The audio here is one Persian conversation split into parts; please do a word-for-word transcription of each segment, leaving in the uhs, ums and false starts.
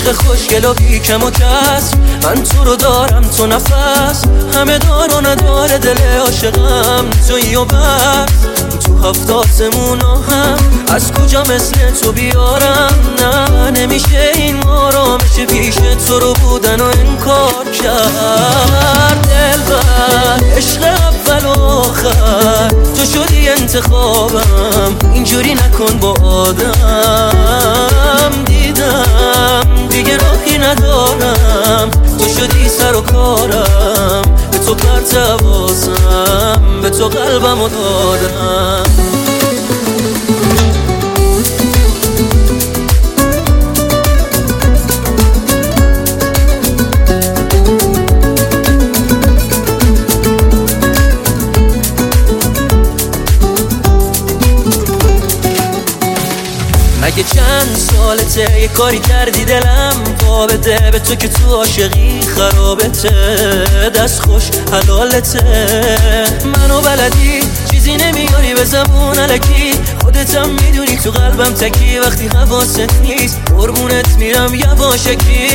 عشق خوشگل و بی کم و کس، من تو رو دارم تو نفس، همه دار و نداره دل عاشقم تویی و بس. تو هفت آسمونا هم از کجا مثل تو بیارم؟ نه نمیشه این آرامش پیش تو رو بودن و انکار کرد. دلبر عشق اول و آخر تو شدی انتخابم، اینجوری نکن با آدم. دیدم دیگه راهی ندارم، تو شدی سر و کارم، به تو پرتوازم، به تو قلبم رو دادم. مگه چند سالته یه کاری کردی دلم پا بده به تو که تو عاشقی خرابته، دست خوش حلالته. منو بلدی چیزی نمیاری به زبون الکی، خودتم میدونی تو قلبم تکی، وقتی حواست نیست قربونت میرم یواشکی.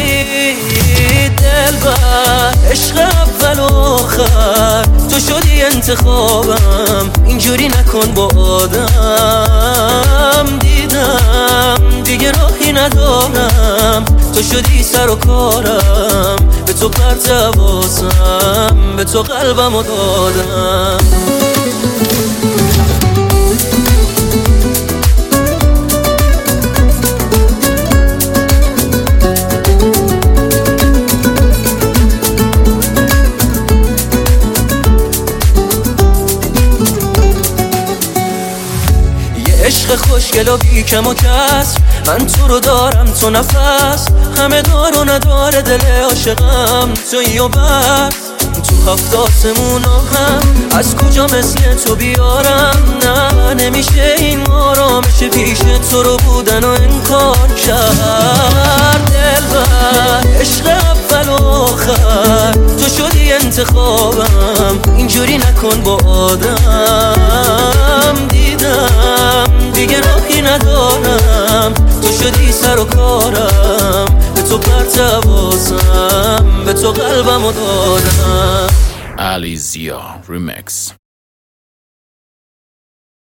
دلبر عشق اول و آخر تو شدی انتخابم، اینجوری نکن با آدم. دیدم دیگه راهی ندارم، تو شدی سر و کارم، به تو پرتوازم، به تو قلبم رو دادم. عشق خوشگل و بی کم و کس، من تو رو دارم تو نفس، همه دار و نداره دل عاشقم تویی و بس. تو هفت آسمونا هم از کجا مثل تو بیارم؟ نه نمیشه این آرامش پیش تو رو بودن و انکار کرد. دلبر عشق اول و آخر تو شدی انتخابم، اینجوری نکن با آدم. دیدم دیگه راهی ندارم، تو شدی سر و کارم، به تو پرتوازم، به تو قلبم رو دادم. Alizia Remix.